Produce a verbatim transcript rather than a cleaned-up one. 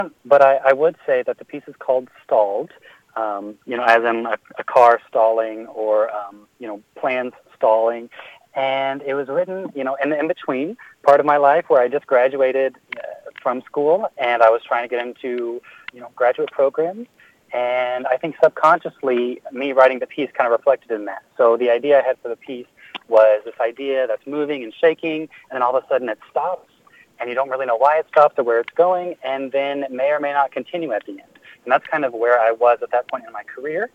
But I, I would say that the piece is called Stalled, um, you know, as in a, a car stalling or, um, you know, plans stalling. And it was written, you know, in the in-between part of my life where I just graduated uh, from school and I was trying to get into, you know, graduate programs. And I think subconsciously, me writing the piece kind of reflected in that. So the idea I had for the piece was this idea that's moving and shaking, and then all of a sudden it stops, and you don't really know why it stops or where it's going, and then it may or may not continue at the end. And that's kind of where I was at that point in my career.